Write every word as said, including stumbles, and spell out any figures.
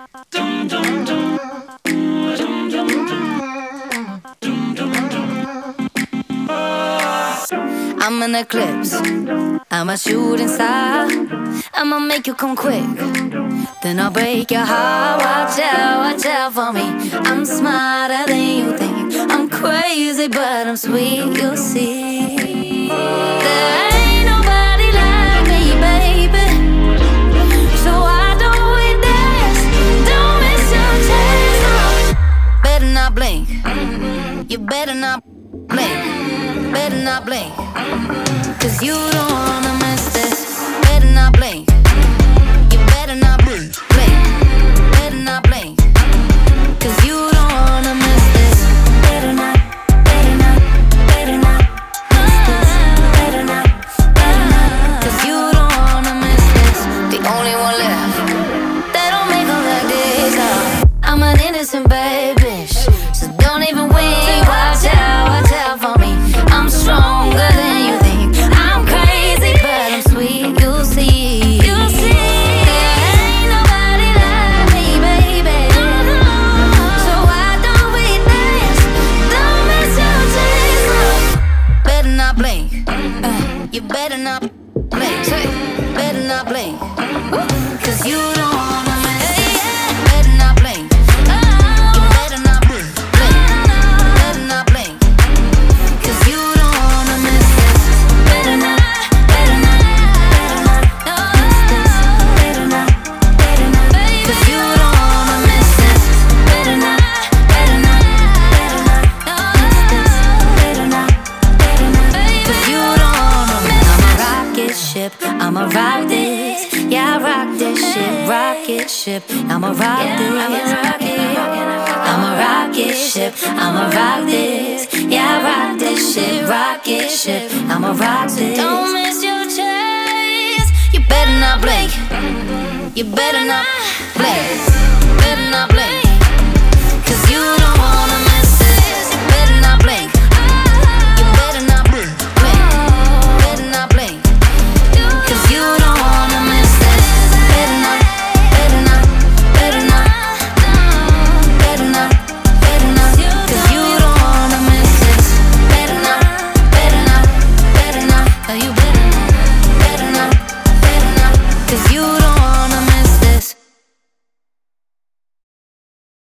I'm an eclipse, I'm a shooting star. I'ma make you come quick, then I'll break your heart. Watch out, watch out for me. I'm smarter than you think. I'm crazy, but I'm sweet, you'll see. There ain't nobody like me, baby. So why don't we dance? Don't miss your chance. Better not blink, you better not blink. Better not blink, cause you don't wanna miss this. Better not blink, you better not blink. Better not blink, cause you don't wanna miss this. Better not, better not, better not miss this. Better not, better not, cause you don't wanna miss this. The only one left, they don't make them like this. uh. I'm an innocent baby, so don't even wink. Watch out, watch out for me. I'm stronger than you think. I'm crazy, but I'm sweet. You'll see. You'll see. There ain't nobody like me, baby. So why don't we dance? Don't miss your chance. Better not blink. Uh, you better not blink. Better not blink. Cause you don't wanna miss it. Better not blink. You better not blink. Better not blink. Cause you don't wanna miss this. Better not, better not, better not miss this. Better not, better not, cause you don't wanna miss this. Better not, better not, better not miss this. Better not, better not, cause you don't wanna miss this. I'm a rocket ship, I'ma rock this. Yeah, I rock this shit, rocket ship. I'ma rock this. I'm a rocket ship, I'ma rock this. Yeah, I rock this shit, rocket ship. I'ma rock this. Don't miss your chance. You better not blink. You better not blink.